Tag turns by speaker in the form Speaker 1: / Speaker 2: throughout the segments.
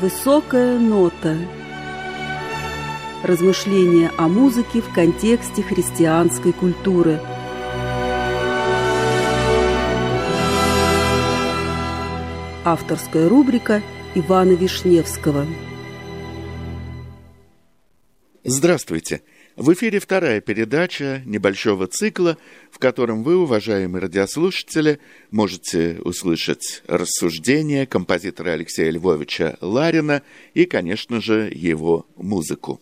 Speaker 1: Высокая нота. Размышления о музыке в контексте христианской культуры. Авторская рубрика Ивана Вишневского.
Speaker 2: Здравствуйте! В эфире вторая передача небольшого цикла, в котором вы, уважаемые радиослушатели, можете услышать рассуждения композитора Алексея Львовича Ларина и, конечно же, его музыку.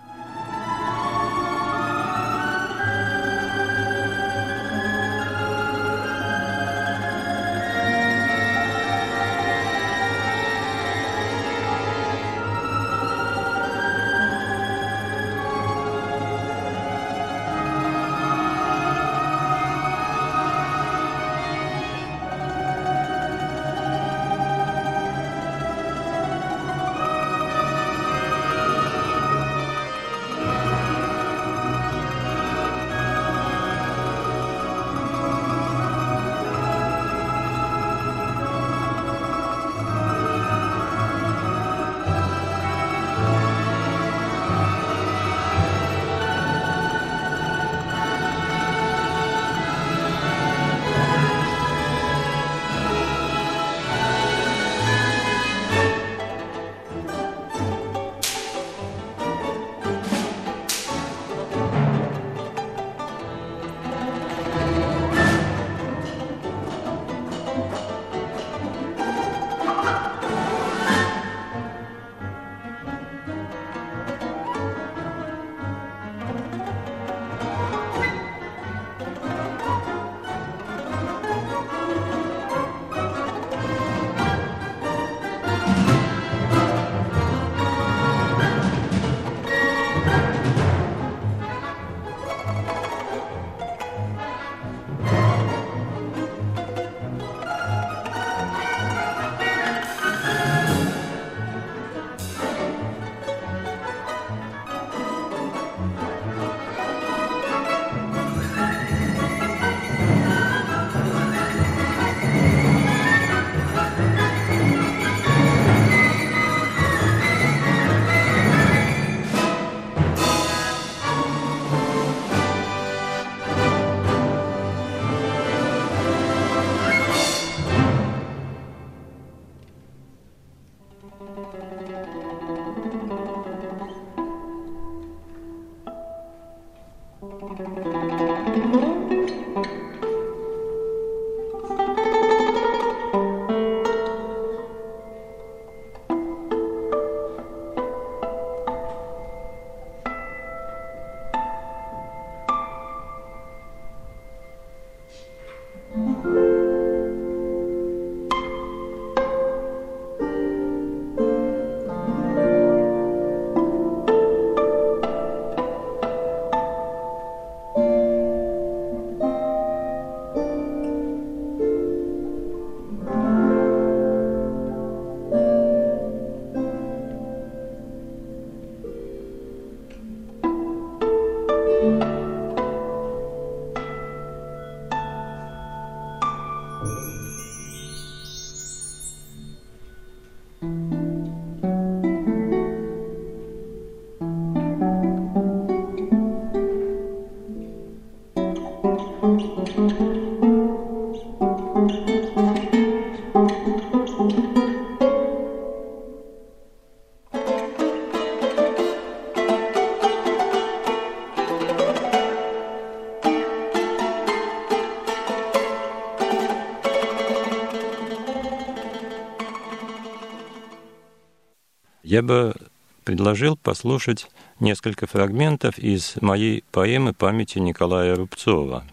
Speaker 3: Я бы предложил послушать несколько фрагментов из моей поэмы «Памяти Николая Рубцова».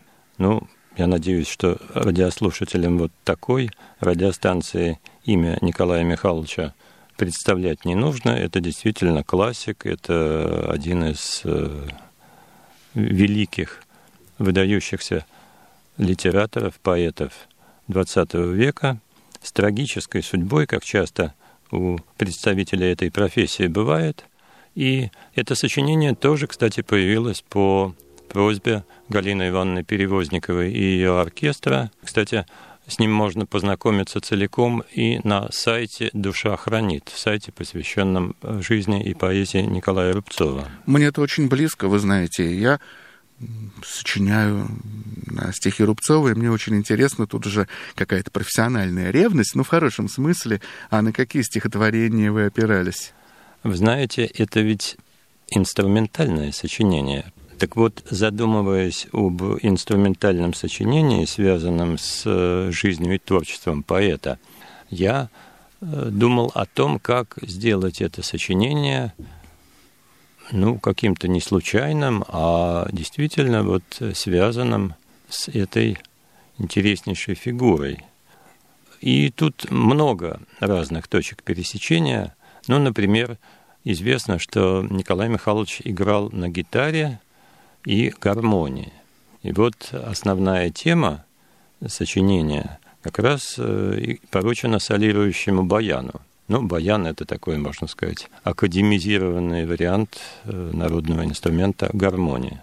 Speaker 3: Я надеюсь, что радиослушателям вот такой радиостанции имя Николая Михайловича представлять не нужно. Это действительно классик, это один из великих, выдающихся литераторов, поэтов XX века с трагической судьбой, как часто у представителей этой профессии бывает. И это сочинение тоже, кстати, появилось по просьбе Галины Ивановны Перевозниковой и ее оркестра. Кстати, С ним можно познакомиться целиком и на сайте «Душа хранит», сайте, посвященном жизни и поэзии Николая Рубцова.
Speaker 2: Мне это очень близко, вы знаете. Я сочиняю на стихи Рубцова, и мне очень интересно, тут уже какая-то профессиональная ревность, в хорошем смысле. А на какие стихотворения вы опирались?
Speaker 3: Вы знаете, это ведь инструментальное сочинение. Так вот, задумываясь об инструментальном сочинении, связанном с жизнью и творчеством поэта, я думал о том, как сделать это сочинение каким-то не случайным, а действительно связанным с этой интереснейшей фигурой. И тут много разных точек пересечения. Например, известно, что Николай Михайлович играл на гитаре и гармонии. И основная тема сочинения как раз поручена солирующему баяну. Баян — это такой, можно сказать, академизированный вариант народного инструмента гармонии.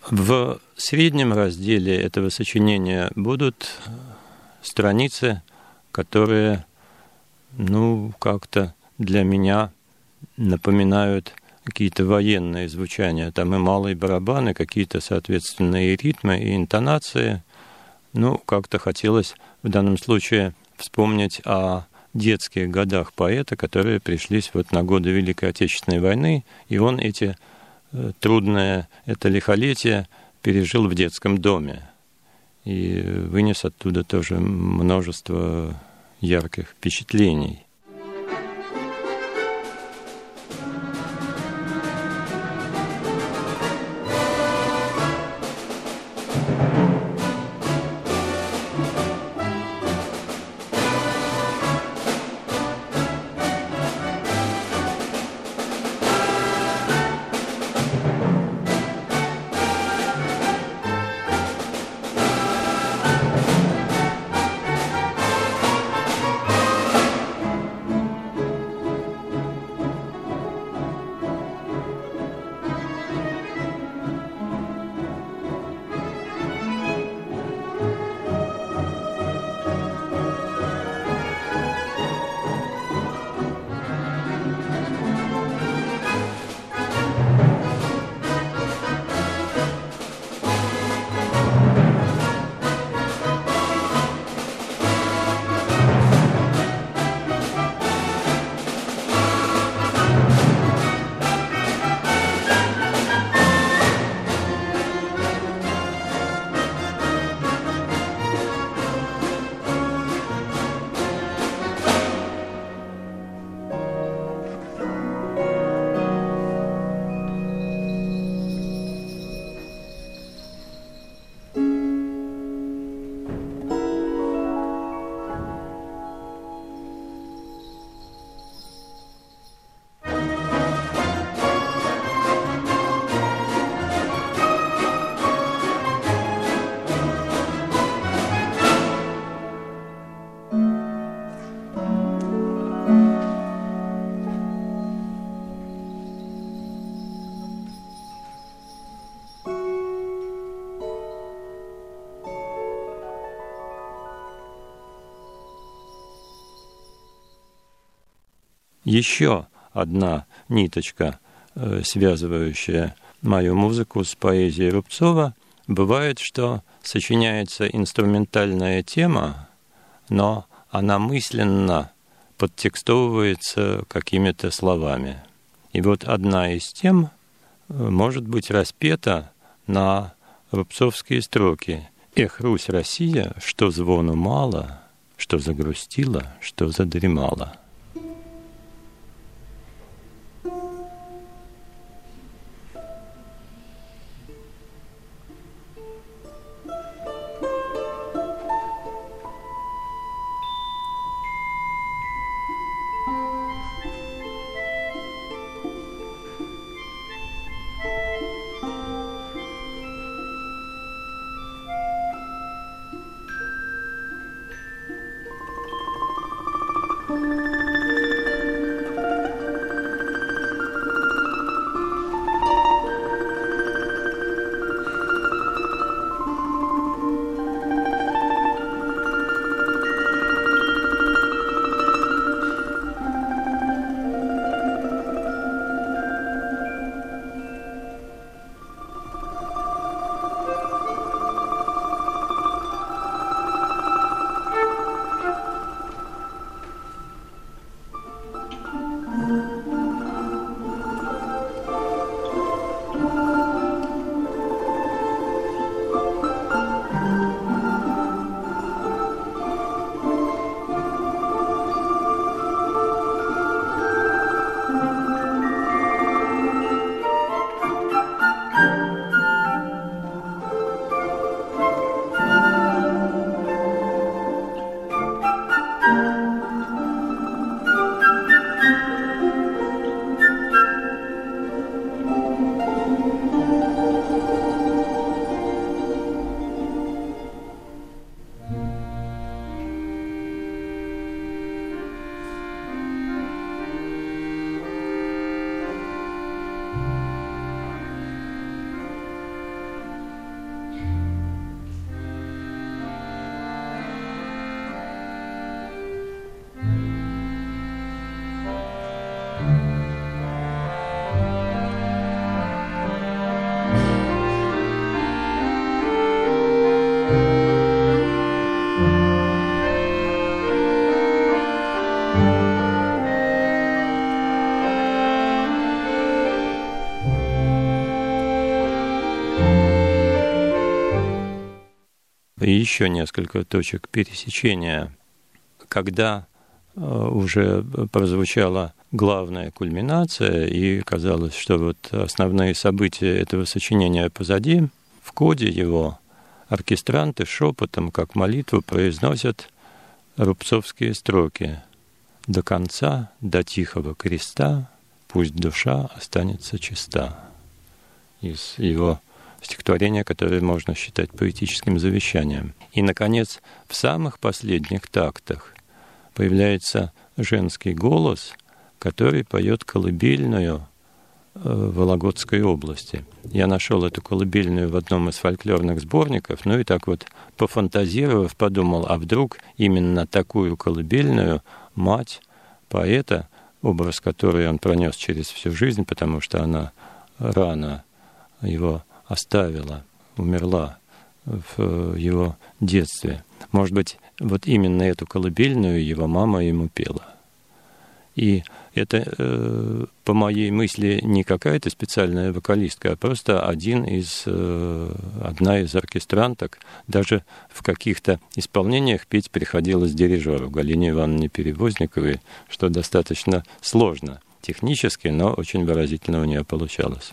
Speaker 3: В среднем разделе этого сочинения будут страницы, которые, как-то для меня напоминают какие-то военные звучания. Там и малые барабаны, какие-то, соответственно, и ритмы, и интонации. Как-то хотелось в данном случае вспомнить о детских годах поэта, которые пришлись на годы Великой Отечественной войны, и он это лихолетие пережил в детском доме. И вынес оттуда тоже множество ярких впечатлений. Еще одна ниточка, связывающая мою музыку с поэзией Рубцова, бывает, что сочиняется инструментальная тема, но она мысленно подтекстовывается какими-то словами. И одна из тем может быть распета на рубцовские строки. «Эх, Русь, Россия, что звону мало, что загрустила, что задремала».
Speaker 4: Thank you.
Speaker 3: и еще несколько точек пересечения. Когда уже прозвучала главная кульминация, и казалось, что вот основные события этого сочинения позади, в коде его оркестранты шепотом, как молитву, произносят рубцовские строки: «До конца, до тихого креста, пусть душа останется чиста». Из его стихотворения, которое можно считать поэтическим завещанием. И, наконец, в самых последних тактах появляется женский голос, который поет колыбельную Вологодской области. Я нашел эту колыбельную в одном из фольклорных сборников, ну и так вот, пофантазировав, подумал, а вдруг именно такую колыбельную мать поэта, образ которой он пронес через всю жизнь, потому что она рано его оставила, умерла в его детстве. Может быть, вот именно эту колыбельную его мама ему пела. И это, по моей мысли, не какая-то специальная вокалистка, а просто одна из оркестранток. Даже в каких-то исполнениях петь приходилось дирижеру Галине Ивановне Перевозниковой, что достаточно сложно технически, но очень выразительно у нее получалось.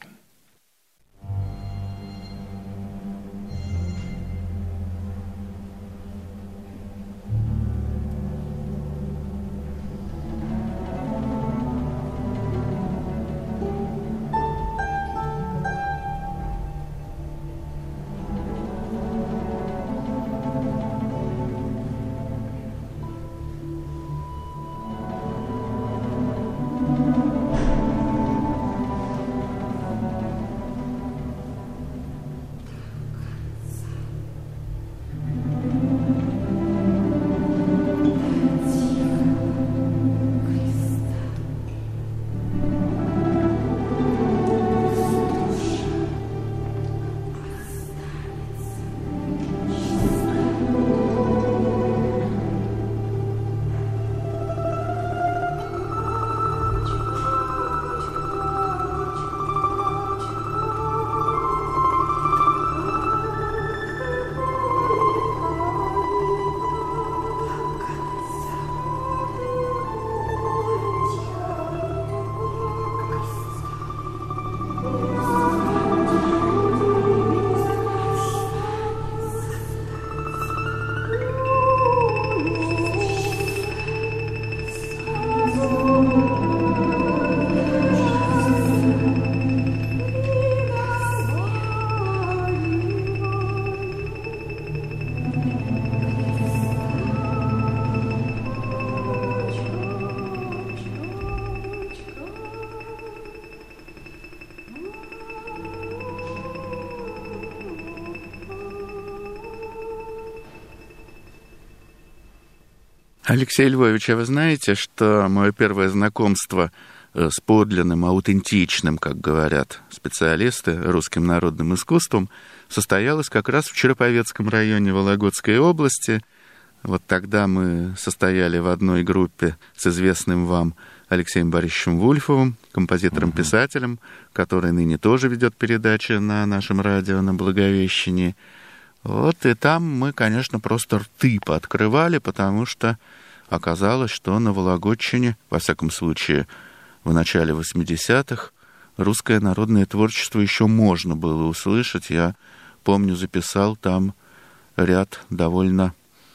Speaker 2: Алексей Львович, а вы знаете, что мое первое знакомство с подлинным, аутентичным, как говорят специалисты, русским народным искусством состоялось как раз в Череповецком районе Вологодской области. Вот тогда мы состояли в одной группе с известным вам Алексеем Борисовичем Вульфовым, композитором-писателем, который ныне тоже ведет передачи на нашем радио, на Благовещении. Вот, и там мы, конечно, просто рты пооткрывали, потому что оказалось, что на Вологодчине, во всяком случае, в начале 80-х, русское народное творчество еще можно было услышать. Я помню, записал там ряд довольно,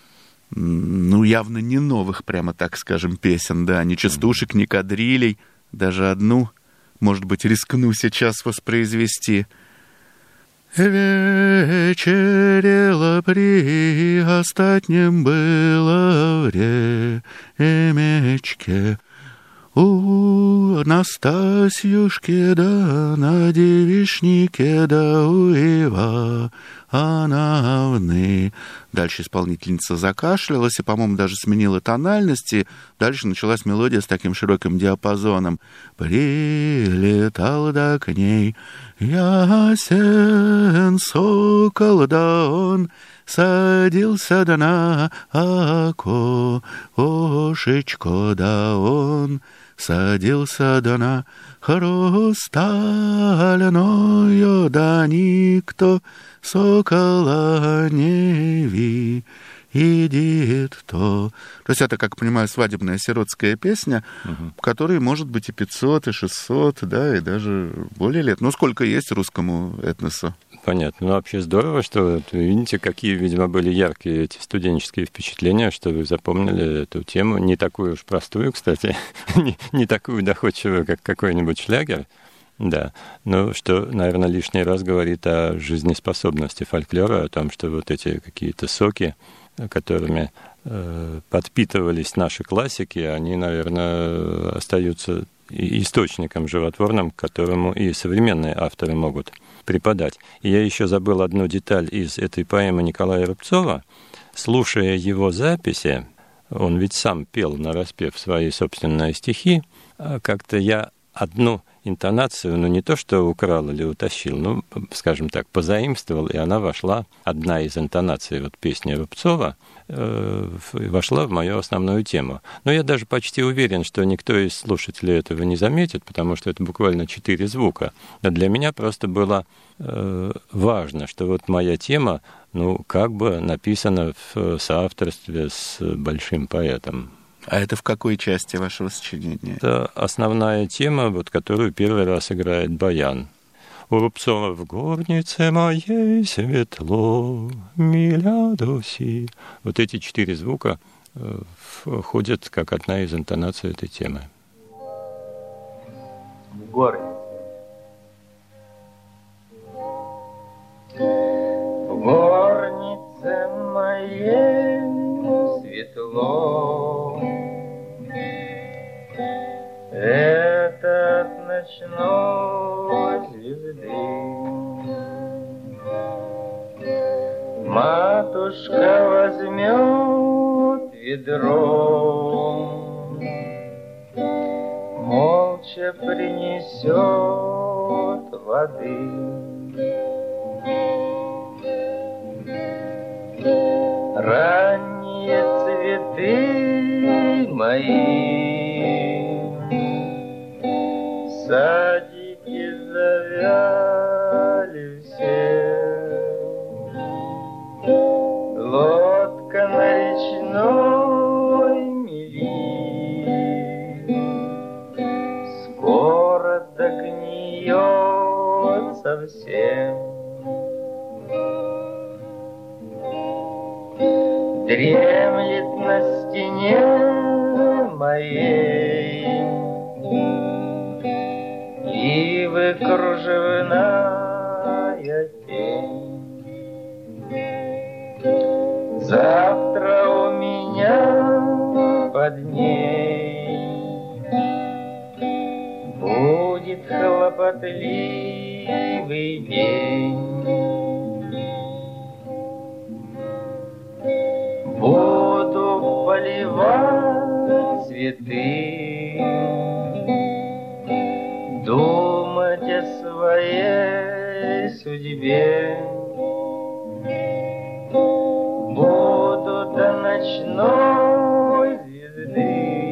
Speaker 2: явно не новых, прямо так скажем, песен, да, ни частушек, ни кадрилей, даже одну, может быть, рискну сейчас воспроизвести. Вечерело при остатнем было времечке, у Настасьюшки да на девичнике да у Ивановны. Дальше исполнительница закашлялась и, по-моему, даже сменила тональности. Дальше началась мелодия с таким широким диапазоном. Прилетал да к ней ясен сокол, да он садился да на окошечко, да он садился да на хрустальную, да никто сокола не видит то. То есть это, как понимаю, свадебная сиротская песня, в которой может быть и 500, и 600, да, и даже более лет. Ну, сколько есть русскому этносу?
Speaker 3: Понятно. Ну, вообще здорово, что видите, какие, видимо, были яркие эти студенческие впечатления, что вы запомнили эту тему. Не такую уж простую, кстати, не такую доходчивую, как какой-нибудь шлягер. Да, ну, что, наверное, лишний раз говорит о жизнеспособности фольклора, о том, что вот эти какие-то соки, которыми подпитывались наши классики, они, наверное, остаются источником животворным, к которому и современные авторы могут преподать. И я еще забыл одну деталь из этой поэмы Николая Рубцова. Слушая его записи, он ведь сам пел нараспев свои собственные стихи, как-то я одну интонацию, ну не то что украл или утащил, ну, скажем так, позаимствовал, и она вошла, одна из интонаций вот песни Рубцова, вошла в мою основную тему. Но я даже почти уверен, что никто из слушателей этого не заметит, потому что это буквально 4 звука. А для меня просто было важно, что вот моя тема, ну, как бы написана в соавторстве с большим поэтом.
Speaker 2: А это в какой части вашего сочинения?
Speaker 3: Это основная тема, вот, которую первый раз играет баян. У Рубцова в горнице моей светло, миля дуси. Вот эти 4 звука входят как одна из интонаций этой темы.
Speaker 4: В горнице. В горнице моей светло, это от ночной звезды. Матушка возьмет ведро, молча принесет воды. Ранние цветы мои в садике завяли все. Лодка на речной мели скоро догниет совсем. Дремлет на стене моей ивы кружевная тень. Завтра у меня под ней будет хлопотливый день. Буду поливать цветы, думать о своей судьбе. Буду до ночной звезды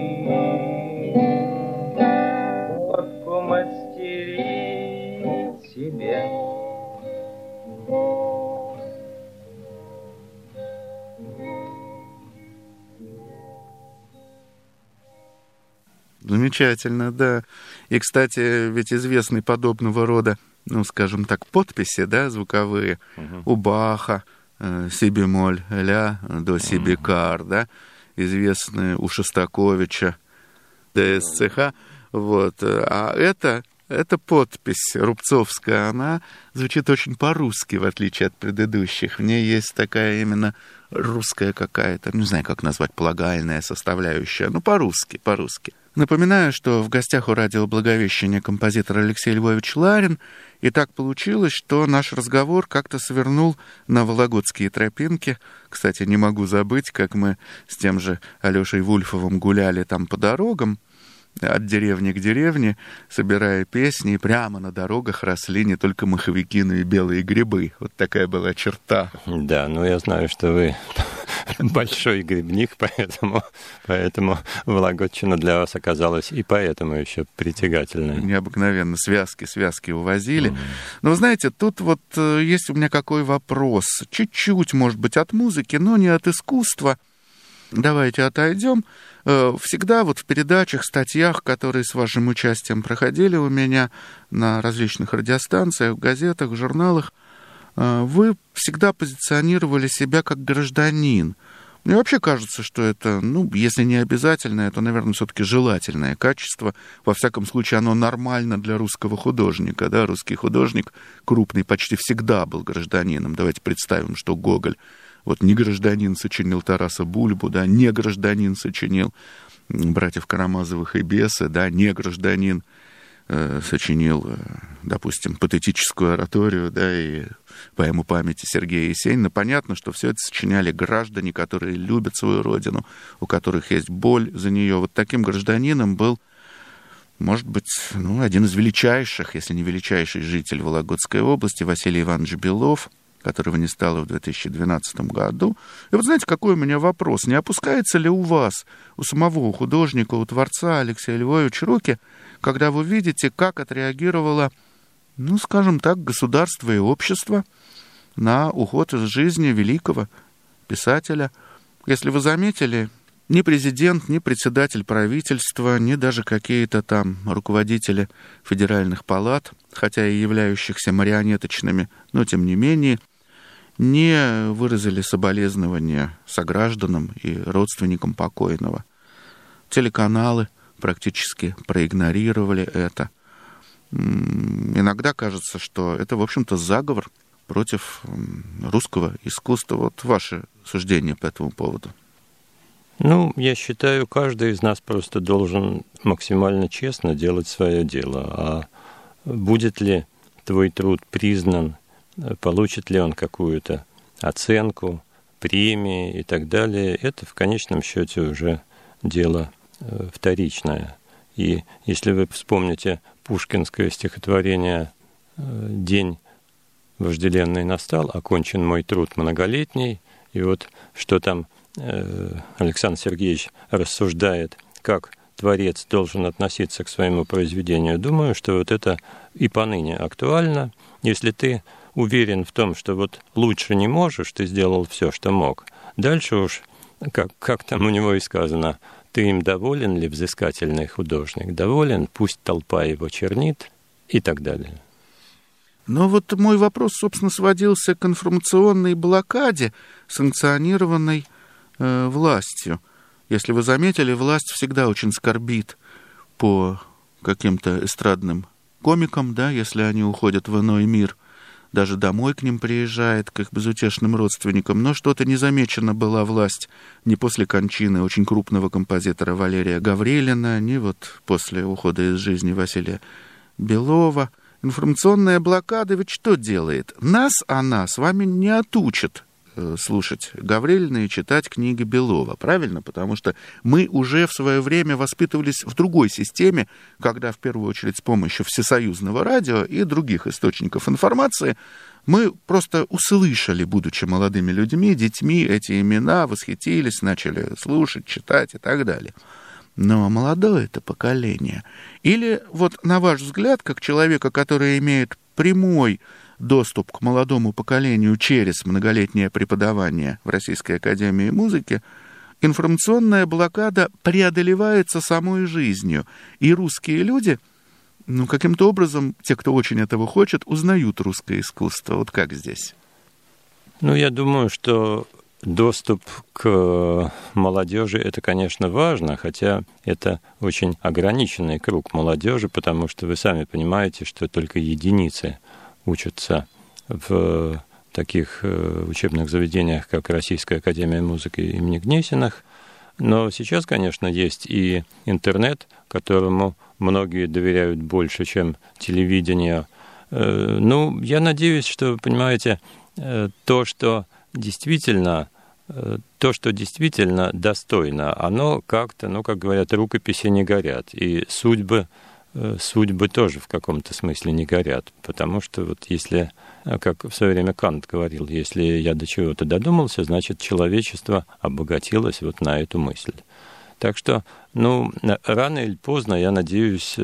Speaker 4: лодку мастерить себе.
Speaker 2: Замечательно, да. И, кстати, ведь известны подобного рода, ну, скажем так, подписи, да, звуковые, у Баха, си бемоль, ля, до си бикар, да, известные у Шостаковича, ДСЦХ, вот. А это подпись рубцовская, она звучит очень по-русски, в отличие от предыдущих. В ней есть такая именно русская какая-то, не знаю, как назвать, полагальная составляющая, ну, по-русски. Напоминаю, что в гостях у радио Благовещения композитор Алексей Львович Ларин, и так получилось, что наш разговор как-то свернул на Вологодские тропинки. Кстати, не могу забыть, как мы с тем же Алешей Вульфовым гуляли там по дорогам, от деревни к деревне, собирая песни, и прямо на дорогах росли не только маховики, но и белые грибы. Вот такая была черта.
Speaker 3: Да, ну я знаю, что вы большой грибник, поэтому Вологодчина для вас оказалась и поэтому еще притягательной.
Speaker 2: Необыкновенно. Связки увозили. Но вы знаете, тут вот есть у меня какой вопрос. Чуть-чуть, может быть, от музыки, но не от искусства. Давайте отойдем. Всегда вот в передачах, статьях, которые с вашим участием проходили у меня на различных радиостанциях, газетах, журналах, вы всегда позиционировали себя как гражданин. Мне вообще кажется, что это, если не обязательное, то, наверное, все-таки желательное качество. Во всяком случае, оно нормально для русского художника. Да? Русский художник крупный почти всегда был гражданином. Давайте представим, что Гоголь вот не гражданин сочинил Тараса Бульбу, да, не гражданин сочинил братьев Карамазовых и Бесы, да, не гражданин сочинил, допустим, патетическую ораторию, да, и поэму памяти Сергея Есенина. Понятно, что все это сочиняли граждане, которые любят свою родину, у которых есть боль за нее. Вот таким гражданином был, может быть, один из величайших, если не величайший житель Вологодской области, Василий Иванович Белов, которого не стало в 2012 году. И вот знаете, какой у меня вопрос? Не опускается ли у вас, у самого художника, у творца Алексея Львовича руки, когда вы видите, как отреагировало, скажем так, государство и общество на уход из жизни великого писателя? Если вы заметили, ни президент, ни председатель правительства, ни даже какие-то там руководители федеральных палат, хотя и являющихся марионеточными, но тем не менее, не выразили соболезнования согражданам и родственникам покойного. Телеканалы практически проигнорировали это. Иногда кажется, что это, в общем-то, заговор против русского искусства. Вот ваше суждение по этому поводу.
Speaker 3: Я считаю, каждый из нас просто должен максимально честно делать свое дело. А будет ли твой труд признан, получит ли он какую-то оценку, премии и так далее, это в конечном счете уже дело вторичное. И если вы вспомните пушкинское стихотворение «День вожделенный настал, окончен мой труд многолетний», и вот что там Александр Сергеевич рассуждает, как творец должен относиться к своему произведению, думаю, что вот это и поныне актуально. Если ты уверен в том, что вот лучше не можешь, ты сделал все, что мог, дальше уж, как там у него и сказано, ты им доволен ли, взыскательный художник? Доволен, пусть толпа его чернит и так далее.
Speaker 2: Но вот мой вопрос, собственно, сводился к информационной блокаде, санкционированной властью. Если вы заметили, власть всегда очень скорбит по каким-то эстрадным комикам, да, если они уходят в иной мир, даже домой к ним приезжает, к их безутешным родственникам. Но что-то не замечена была власть ни после кончины очень крупного композитора Валерия Гаврилина, ни вот после ухода из жизни Василия Белова. Информационная блокада ведь что делает? Она с вами не отучит слушать Гаврилина и читать книги Белова, правильно? Потому что мы уже в свое время воспитывались в другой системе, когда в первую очередь с помощью всесоюзного радио и других источников информации мы просто услышали, будучи молодыми людьми, детьми, эти имена, восхитились, начали слушать, читать и так далее. Но молодое это поколение. Или вот на ваш взгляд, как человека, который имеет прямой доступ к молодому поколению через многолетнее преподавание в Российской академии музыки, информационная блокада преодолевается самой жизнью. И русские люди, каким-то образом, те, кто очень этого хочет, узнают русское искусство. Вот как здесь?
Speaker 3: Я думаю, что доступ к молодежи это, конечно, важно, хотя это очень ограниченный круг молодежи, потому что вы сами понимаете, что только единицы учатся в таких учебных заведениях, как Российская академия музыки имени Гнесиных. Но сейчас, конечно, есть и интернет, которому многие доверяют больше, чем телевидению. Я надеюсь, что, понимаете, то, что действительно то, что действительно достойно, оно как-то, ну, как говорят, рукописи не горят, и судьбы тоже в каком-то смысле не горят, потому что вот если, как в свое время Кант говорил, если я до чего-то додумался, значит, человечество обогатилось вот на эту мысль. Так что, ну, рано или поздно, я надеюсь,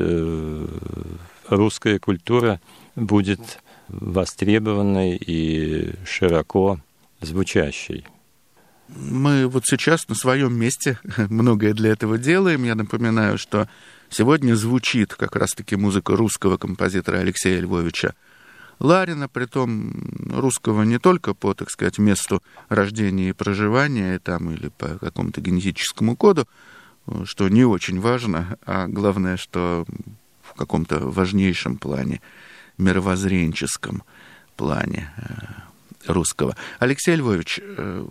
Speaker 3: русская культура будет востребованной и широко звучащей.
Speaker 2: Мы вот сейчас на своем месте многое для этого делаем. Я напоминаю, что сегодня звучит как раз-таки музыка русского композитора Алексея Львовича Ларина, притом русского не только по, так сказать, месту рождения и проживания там, или по какому-то генетическому коду, что не очень важно, а главное, что в каком-то важнейшем плане, мировоззренческом плане русского. Алексей Львович,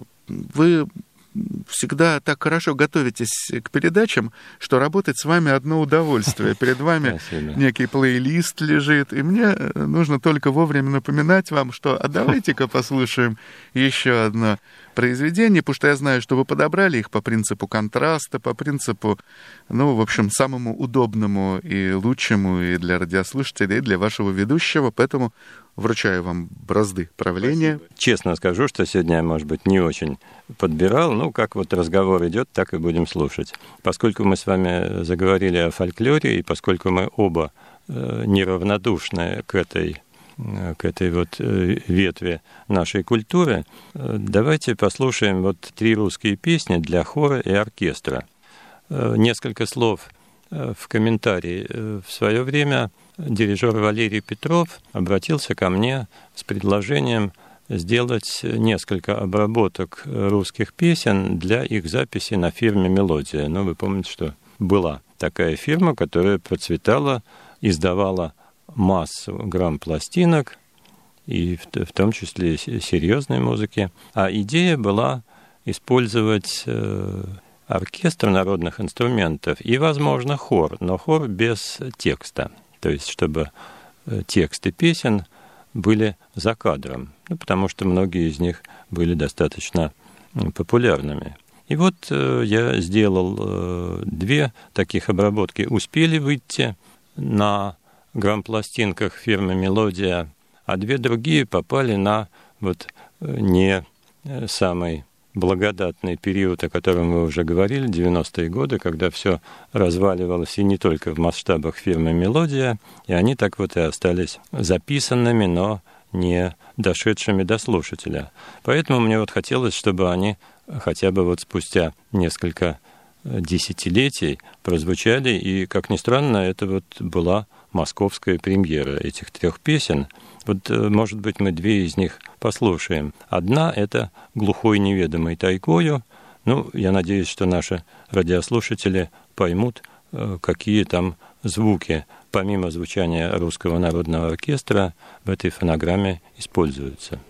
Speaker 2: вы всегда так хорошо готовитесь к передачам, что работать с вами одно удовольствие. Перед вами некий плейлист лежит, и мне нужно только вовремя напоминать вам, что а давайте-ка послушаем еще одно произведение, потому что я знаю, что вы подобрали их по принципу контраста, по принципу, ну, в общем, самому удобному и лучшему и для радиослушателей, и для вашего ведущего, поэтому вручаю вам бразды правления.
Speaker 3: Спасибо. Честно скажу, что сегодня я, может быть, не очень подбирал. Ну, как вот разговор идет, так и будем слушать. Поскольку мы с вами заговорили о фольклоре, и поскольку мы оба неравнодушны к этой вот ветви нашей культуры, давайте послушаем вот 3 русские песни для хора и оркестра. Несколько слов в комментарии. В свое время дирижер Валерий Петров обратился ко мне с предложением сделать несколько обработок русских песен для их записи на фирме «Мелодия». Ну, вы помните, что была такая фирма, которая процветала, издавала массу грамм-пластинок, и в том числе серьезной музыки. А идея была использовать оркестр народных инструментов и, возможно, хор, но хор без текста. То есть, чтобы тексты песен были за кадром, ну, потому что многие из них были достаточно популярными. И вот я сделал 2 таких обработки. Успели выйти на грамм-пластинках фирмы «Мелодия», а 2 другие попали на вот не самый благодатный период, о котором мы уже говорили, 90-е годы, когда все разваливалось и не только в масштабах фирмы «Мелодия», и они так вот и остались записанными, но не дошедшими до слушателя. Поэтому мне вот хотелось, чтобы они хотя бы вот спустя несколько десятилетий прозвучали, и, как ни странно, это вот была московская премьера этих 3 песен. Вот, может быть, мы 2 из них послушаем. Одна — это «Глухой неведомой тайгою». Ну, я надеюсь, что наши радиослушатели поймут, какие там звуки, помимо звучания Русского народного оркестра, в этой фонограмме используются.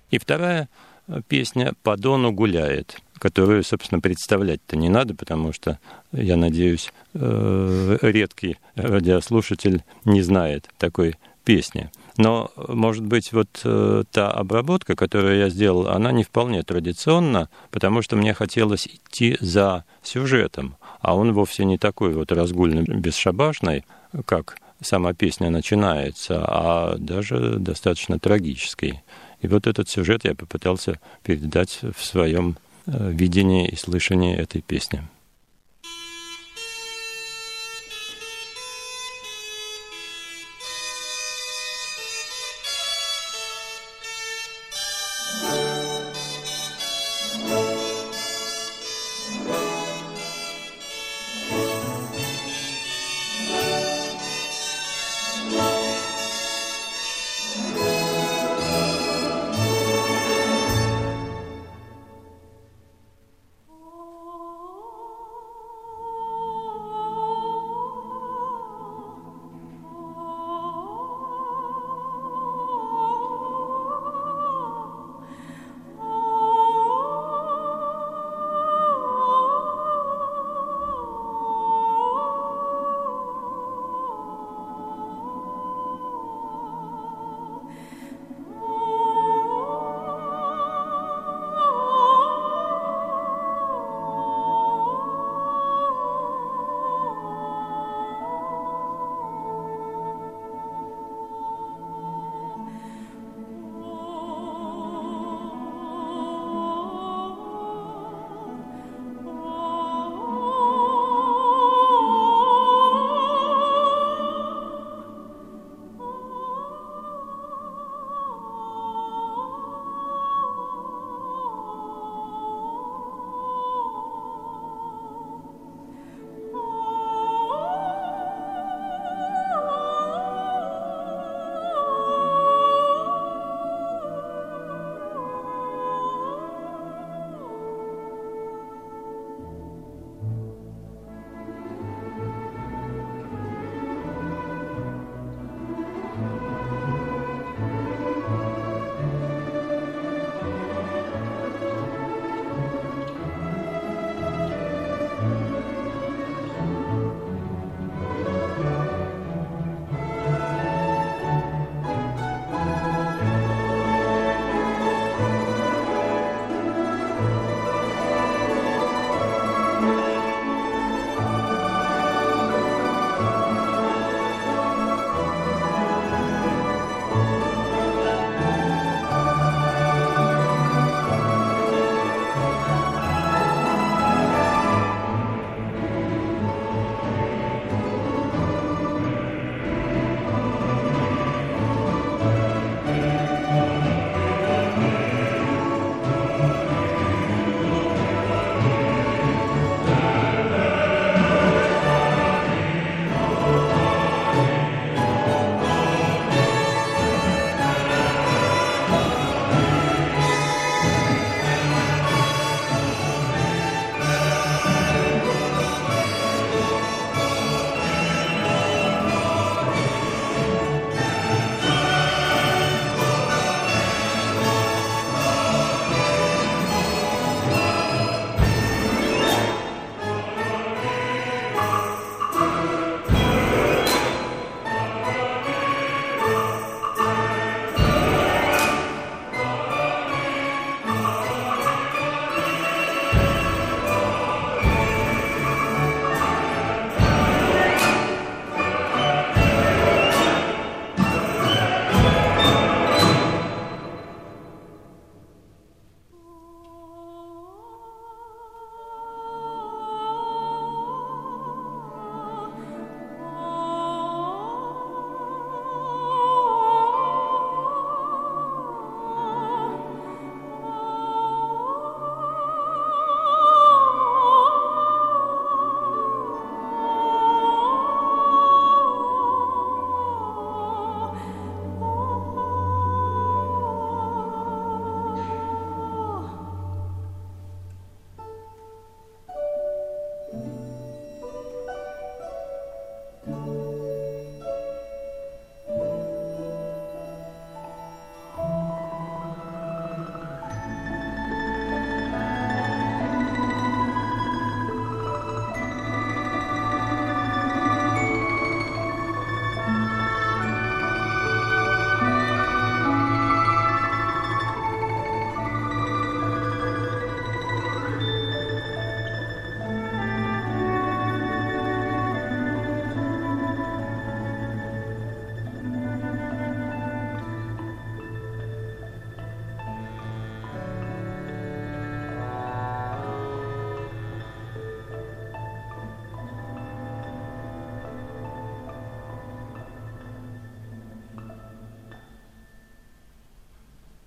Speaker 3: И вторая песня «По Дону гуляет», которую, собственно, представлять-то не надо, потому что, я надеюсь, редкий радиослушатель не знает такой песни. Но, может быть, вот та обработка, которую я сделал, она не вполне традиционна, потому что мне хотелось идти за сюжетом, а он вовсе не такой вот разгульный, бесшабашный, как сама песня начинается, а даже достаточно трагический. И вот этот сюжет я попытался передать в своем видении и слышании этой песни.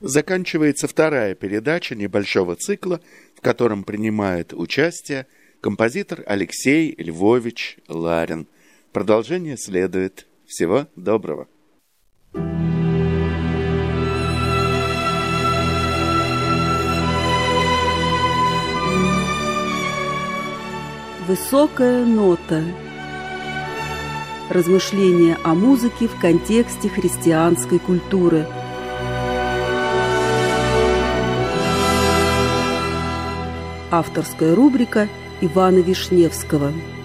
Speaker 2: Заканчивается вторая передача небольшого цикла, в котором принимает участие композитор Алексей Львович Ларин. Продолжение следует. Всего доброго.
Speaker 1: Высокая нота. Размышления о музыке в контексте христианской культуры. Авторская рубрика Ивана Вишневского.